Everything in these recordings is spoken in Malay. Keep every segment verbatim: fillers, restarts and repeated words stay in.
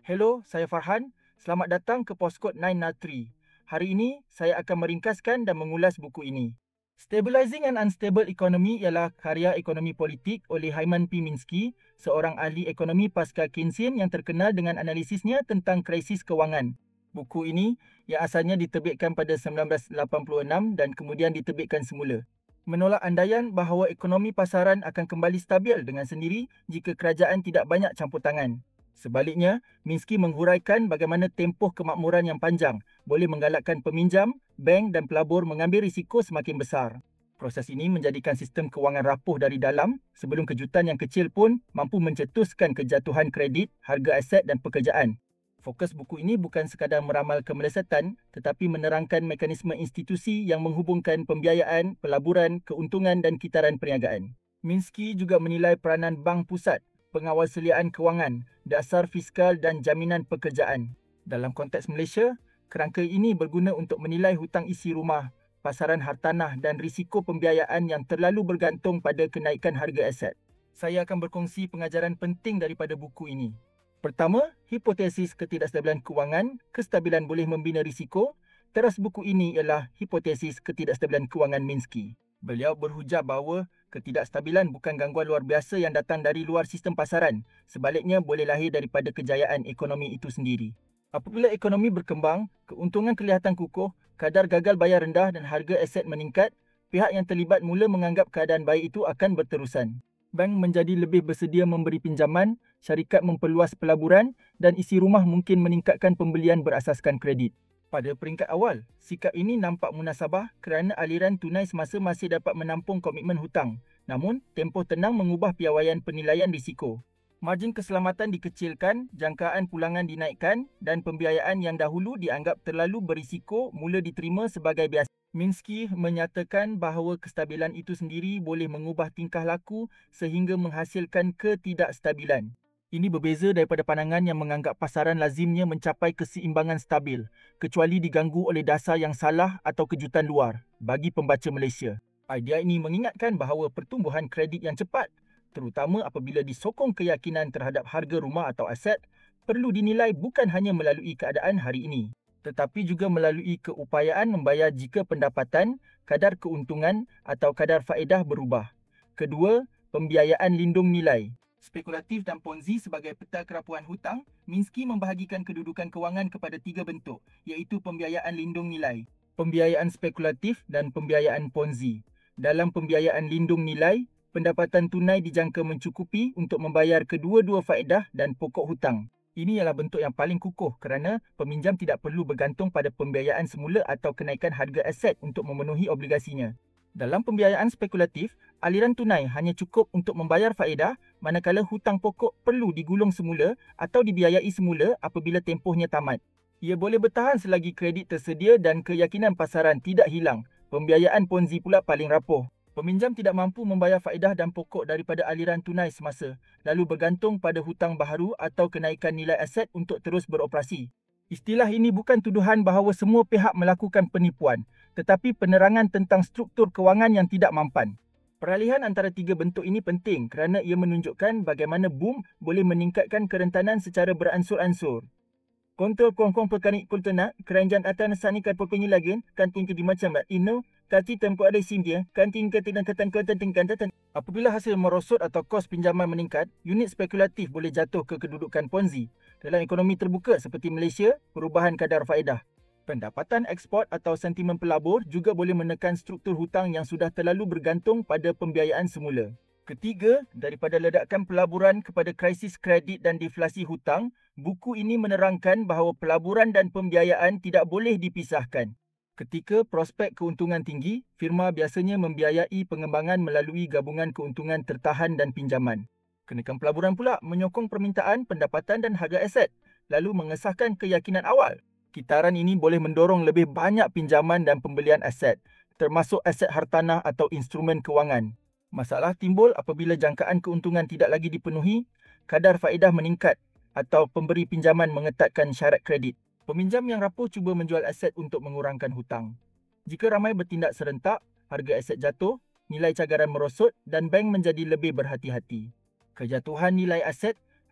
Hello, saya Farhan. Selamat datang ke Poskod sembilan nol tiga. Hari ini, saya akan meringkaskan dan mengulas buku ini. Stabilizing an Unstable Economy ialah karya ekonomi politik oleh Hyman P. Minsky, seorang ahli ekonomi pasca Keynesian yang terkenal dengan analisisnya tentang krisis kewangan. Buku ini yang asalnya diterbitkan pada sembilan belas lapan puluh enam dan kemudian diterbitkan semula. Menolak andaian bahawa ekonomi pasaran akan kembali stabil dengan sendiri jika kerajaan tidak banyak campur tangan. Sebaliknya, Minsky menghuraikan bagaimana tempoh kemakmuran yang panjang boleh menggalakkan peminjam, bank dan pelabur mengambil risiko semakin besar. Proses ini menjadikan sistem kewangan rapuh dari dalam sebelum kejutan yang kecil pun mampu mencetuskan kejatuhan kredit, harga aset dan pekerjaan. Fokus buku ini bukan sekadar meramal kemelesetan tetapi menerangkan mekanisme institusi yang menghubungkan pembiayaan, pelaburan, keuntungan dan kitaran perniagaan. Minsky juga menilai peranan bank pusat, pengawal seliaan kewangan, dasar fiskal dan jaminan pekerjaan. Dalam konteks Malaysia, kerangka ini berguna untuk menilai hutang isi rumah, pasaran hartanah dan risiko pembiayaan yang terlalu bergantung pada kenaikan harga aset. Saya akan berkongsi pengajaran penting daripada buku ini. Pertama, hipotesis ketidakstabilan kewangan, kestabilan boleh membina risiko. Teras buku ini ialah hipotesis ketidakstabilan kewangan Minsky. Beliau berhujah bahawa ketidakstabilan bukan gangguan luar biasa yang datang dari luar sistem pasaran. Sebaliknya boleh lahir daripada kejayaan ekonomi itu sendiri. Apabila ekonomi berkembang, keuntungan kelihatan kukuh, kadar gagal bayar rendah dan harga aset meningkat, pihak yang terlibat mula menganggap keadaan baik itu akan berterusan. Bank menjadi lebih bersedia memberi pinjaman, syarikat memperluas pelaburan dan isi rumah mungkin meningkatkan pembelian berasaskan kredit. Pada peringkat awal, sikap ini nampak munasabah kerana aliran tunai semasa masih dapat menampung komitmen hutang. Namun, tempoh tenang mengubah piawaian penilaian risiko. Margin keselamatan dikecilkan, jangkaan pulangan dinaikkan dan pembiayaan yang dahulu dianggap terlalu berisiko mula diterima sebagai biasa. Minsky menyatakan bahawa kestabilan itu sendiri boleh mengubah tingkah laku sehingga menghasilkan ketidakstabilan. Ini berbeza daripada pandangan yang menganggap pasaran lazimnya mencapai keseimbangan stabil, kecuali diganggu oleh dasar yang salah atau kejutan luar bagi pembaca Malaysia. Idea ini mengingatkan bahawa pertumbuhan kredit yang cepat, terutama apabila disokong keyakinan terhadap harga rumah atau aset, perlu dinilai bukan hanya melalui keadaan hari ini, tetapi juga melalui keupayaan membayar jika pendapatan, kadar keuntungan atau kadar faedah berubah. Kedua, pembiayaan lindung nilai. Spekulatif dan Ponzi sebagai peta kerapuhan hutang, Minsky membahagikan kedudukan kewangan kepada tiga bentuk, iaitu pembiayaan lindung nilai, pembiayaan spekulatif dan pembiayaan Ponzi. Dalam pembiayaan lindung nilai, pendapatan tunai dijangka mencukupi untuk membayar kedua-dua faedah dan pokok hutang. Ini ialah bentuk yang paling kukuh kerana peminjam tidak perlu bergantung pada pembiayaan semula atau kenaikan harga aset untuk memenuhi obligasinya. Dalam pembiayaan spekulatif, aliran tunai hanya cukup untuk membayar faedah manakala hutang pokok perlu digulung semula atau dibiayai semula apabila tempohnya tamat. Ia boleh bertahan selagi kredit tersedia dan keyakinan pasaran tidak hilang. Pembiayaan Ponzi pula paling rapuh. Peminjam tidak mampu membayar faedah dan pokok daripada aliran tunai semasa, lalu bergantung pada hutang baharu atau kenaikan nilai aset untuk terus beroperasi. Istilah ini bukan tuduhan bahawa semua pihak melakukan penipuan, tetapi penerangan tentang struktur kewangan yang tidak mampan. Peralihan antara tiga bentuk ini penting kerana ia menunjukkan bagaimana boom boleh meningkatkan kerentanan secara beransur-ansur. Kontrol kong-kong perkanik kultena, kerajaan atas nasanikan perkunyi lagi, kantin ke di macam ino, kati tempoh ada sindia, kantin ke tidak katan katan tingkan tatan. Apabila hasil merosot atau kos pinjaman meningkat, unit spekulatif boleh jatuh ke kedudukan Ponzi. Dalam ekonomi terbuka seperti Malaysia, perubahan kadar faedah. Pendapatan ekspor atau sentimen pelabur juga boleh menekan struktur hutang yang sudah terlalu bergantung pada pembiayaan semula. Ketiga, daripada ledakan pelaburan kepada krisis kredit dan deflasi hutang, buku ini menerangkan bahawa pelaburan dan pembiayaan tidak boleh dipisahkan. Ketika prospek keuntungan tinggi, firma biasanya membiayai pengembangan melalui gabungan keuntungan tertahan dan pinjaman. Kenaikan pelaburan pula menyokong permintaan, pendapatan dan harga aset, lalu mengesahkan keyakinan awal. Kitaran ini boleh mendorong lebih banyak pinjaman dan pembelian aset, termasuk aset hartanah atau instrumen kewangan. Masalah timbul apabila jangkaan keuntungan tidak lagi dipenuhi, kadar faedah meningkat atau pemberi pinjaman mengetatkan syarat kredit. Peminjam yang rapuh cuba menjual aset untuk mengurangkan hutang. Jika ramai bertindak serentak, harga aset jatuh, nilai cagaran merosot dan bank menjadi lebih berhati-hati. Kejatuhan nilai aset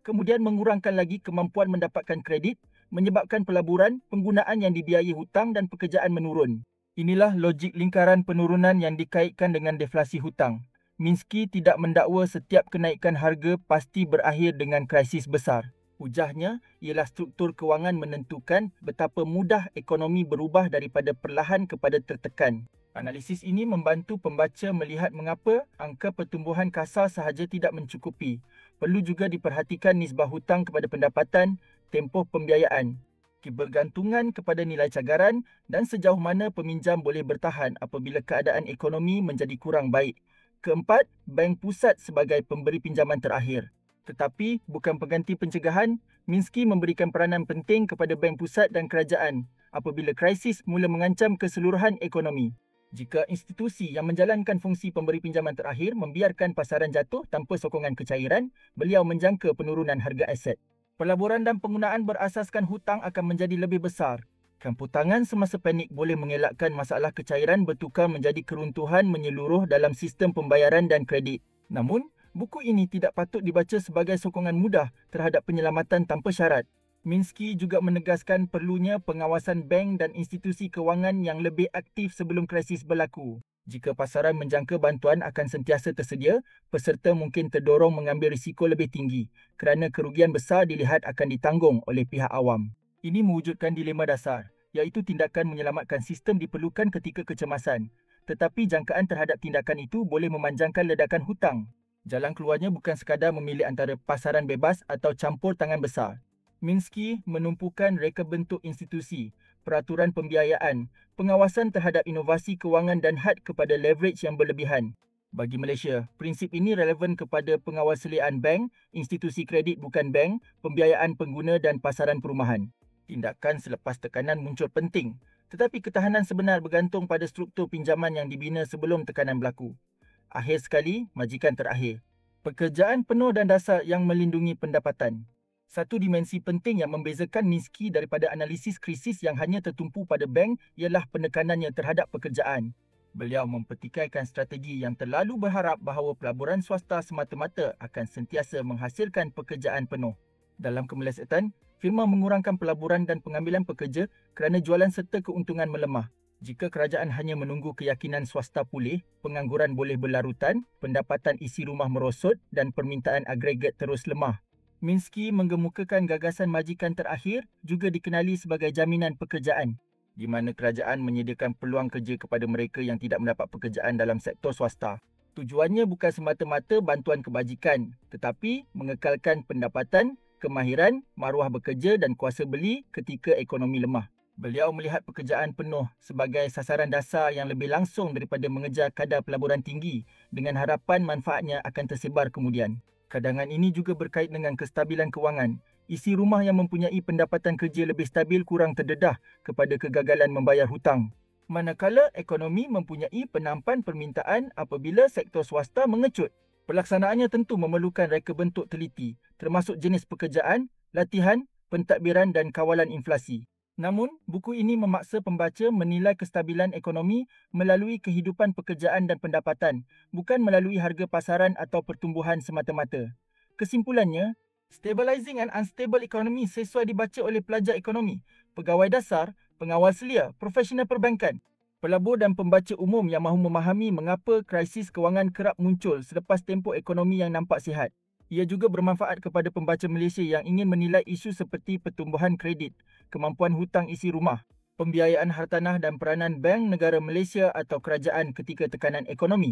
kemudian mengurangkan lagi kemampuan mendapatkan kredit, menyebabkan pelaburan, penggunaan yang dibiayai hutang dan pekerjaan menurun. Inilah logik lingkaran penurunan yang dikaitkan dengan deflasi hutang. Minsky tidak mendakwa setiap kenaikan harga pasti berakhir dengan krisis besar. Ujahnya ialah struktur kewangan menentukan betapa mudah ekonomi berubah daripada perlahan kepada tertekan. Analisis ini membantu pembaca melihat mengapa angka pertumbuhan kasar sahaja tidak mencukupi. Perlu juga diperhatikan nisbah hutang kepada pendapatan, tempoh pembiayaan, kebergantungan kepada nilai cagaran dan sejauh mana peminjam boleh bertahan apabila keadaan ekonomi menjadi kurang baik. Keempat, Bank Pusat sebagai pemberi pinjaman terakhir. Tetapi bukan pengganti pencegahan, Minsky memberikan peranan penting kepada Bank Pusat dan kerajaan apabila krisis mula mengancam keseluruhan ekonomi. Jika institusi yang menjalankan fungsi pemberi pinjaman terakhir membiarkan pasaran jatuh tanpa sokongan kecairan, beliau menjangka penurunan harga aset. Pelaburan dan penggunaan berasaskan hutang akan menjadi lebih besar. Campur tangan semasa panik boleh mengelakkan masalah kecairan bertukar menjadi keruntuhan menyeluruh dalam sistem pembayaran dan kredit. Namun, buku ini tidak patut dibaca sebagai sokongan mudah terhadap penyelamatan tanpa syarat. Minsky juga menegaskan perlunya pengawasan bank dan institusi kewangan yang lebih aktif sebelum krisis berlaku. Jika pasaran menjangka bantuan akan sentiasa tersedia, peserta mungkin terdorong mengambil risiko lebih tinggi kerana kerugian besar dilihat akan ditanggung oleh pihak awam. Ini mewujudkan dilema dasar, iaitu tindakan menyelamatkan sistem diperlukan ketika kecemasan. Tetapi jangkaan terhadap tindakan itu boleh memanjangkan ledakan hutang. Jalan keluarnya bukan sekadar memilih antara pasaran bebas atau campur tangan besar. Minsky menumpukan reka bentuk institusi, peraturan pembiayaan, pengawasan terhadap inovasi kewangan dan had kepada leverage yang berlebihan. Bagi Malaysia, prinsip ini relevan kepada pengawasalian bank, institusi kredit bukan bank, pembiayaan pengguna dan pasaran perumahan. Tindakan selepas tekanan muncul penting, tetapi ketahanan sebenar bergantung pada struktur pinjaman yang dibina sebelum tekanan berlaku. Akhir sekali, majikan terakhir. Pekerjaan penuh dan dasar yang melindungi pendapatan. Satu dimensi penting yang membezakan Minsky daripada analisis krisis yang hanya tertumpu pada bank ialah penekanannya terhadap pekerjaan. Beliau mempertikaikan strategi yang terlalu berharap bahawa pelaburan swasta semata-mata akan sentiasa menghasilkan pekerjaan penuh. Dalam kemelesetan, firma mengurangkan pelaburan dan pengambilan pekerja kerana jualan serta keuntungan melemah. Jika kerajaan hanya menunggu keyakinan swasta pulih, pengangguran boleh berlarutan, pendapatan isi rumah merosot dan permintaan agregat terus lemah. Minsky menggemukakan gagasan majikan terakhir juga dikenali sebagai jaminan pekerjaan, di mana kerajaan menyediakan peluang kerja kepada mereka yang tidak mendapat pekerjaan dalam sektor swasta. Tujuannya bukan semata-mata bantuan kebajikan, tetapi mengekalkan pendapatan, kemahiran, maruah bekerja dan kuasa beli ketika ekonomi lemah. Beliau melihat pekerjaan penuh sebagai sasaran dasar yang lebih langsung daripada mengejar kadar pelaburan tinggi dengan harapan manfaatnya akan tersebar kemudian. Cadangan ini juga berkait dengan kestabilan kewangan. Isi rumah yang mempunyai pendapatan kerja lebih stabil kurang terdedah kepada kegagalan membayar hutang. Manakala ekonomi mempunyai penampan permintaan apabila sektor swasta mengecut. Pelaksanaannya tentu memerlukan reka bentuk teliti, termasuk jenis pekerjaan, latihan, pentadbiran dan kawalan inflasi. Namun, buku ini memaksa pembaca menilai kestabilan ekonomi melalui kehidupan pekerjaan dan pendapatan, bukan melalui harga pasaran atau pertumbuhan semata-mata. Kesimpulannya, Stabilizing and Unstable Economy sesuai dibaca oleh pelajar ekonomi, pegawai dasar, pengawal selia, profesional perbankan, pelabur dan pembaca umum yang mahu memahami mengapa krisis kewangan kerap muncul selepas tempoh ekonomi yang nampak sihat. Ia juga bermanfaat kepada pembaca Malaysia yang ingin menilai isu seperti pertumbuhan kredit, kemampuan hutang isi rumah, pembiayaan hartanah dan peranan Bank Negara Malaysia atau kerajaan ketika tekanan ekonomi.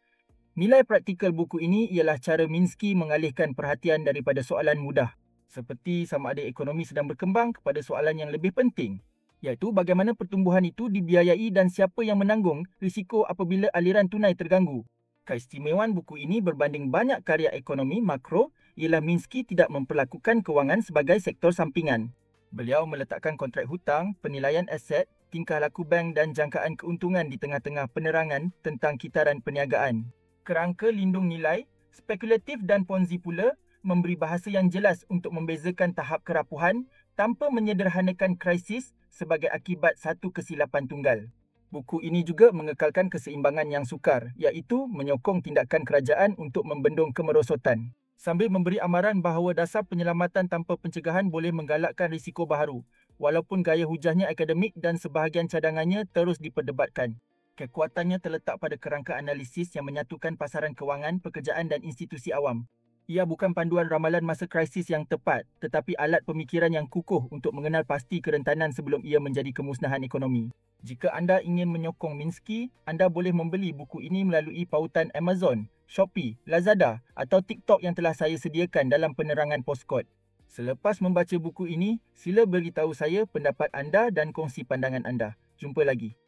Nilai praktikal buku ini ialah cara Minsky mengalihkan perhatian daripada soalan mudah, seperti sama ada ekonomi sedang berkembang kepada soalan yang lebih penting, iaitu bagaimana pertumbuhan itu dibiayai dan siapa yang menanggung risiko apabila aliran tunai terganggu. Keistimewaan buku ini berbanding banyak karya ekonomi makro ialah Minsky tidak memperlakukan kewangan sebagai sektor sampingan. Beliau meletakkan kontrak hutang, penilaian aset, tingkah laku bank dan jangkaan keuntungan di tengah-tengah penerangan tentang kitaran perniagaan. Kerangka lindung nilai, spekulatif dan ponzi pula memberi bahasa yang jelas untuk membezakan tahap kerapuhan tanpa menyederhanakan krisis sebagai akibat satu kesilapan tunggal. Buku ini juga mengekalkan keseimbangan yang sukar, iaitu menyokong tindakan kerajaan untuk membendung kemerosotan. sambil memberi amaran bahawa dasar penyelamatan tanpa pencegahan boleh menggalakkan risiko baharu, walaupun gaya hujahnya akademik dan sebahagian cadangannya terus diperdebatkan. Kekuatannya terletak pada kerangka analisis yang menyatukan pasaran kewangan, pekerjaan dan institusi awam. Ia bukan panduan ramalan masa krisis yang tepat, tetapi alat pemikiran yang kukuh untuk mengenal pasti kerentanan sebelum ia menjadi kemusnahan ekonomi. Jika anda ingin menyokong Minsky, anda boleh membeli buku ini melalui pautan Amazon, Shopee, Lazada atau TikTok yang telah saya sediakan dalam penerangan Postkod. Selepas membaca buku ini, sila beritahu saya pendapat anda dan kongsi pandangan anda. Jumpa lagi.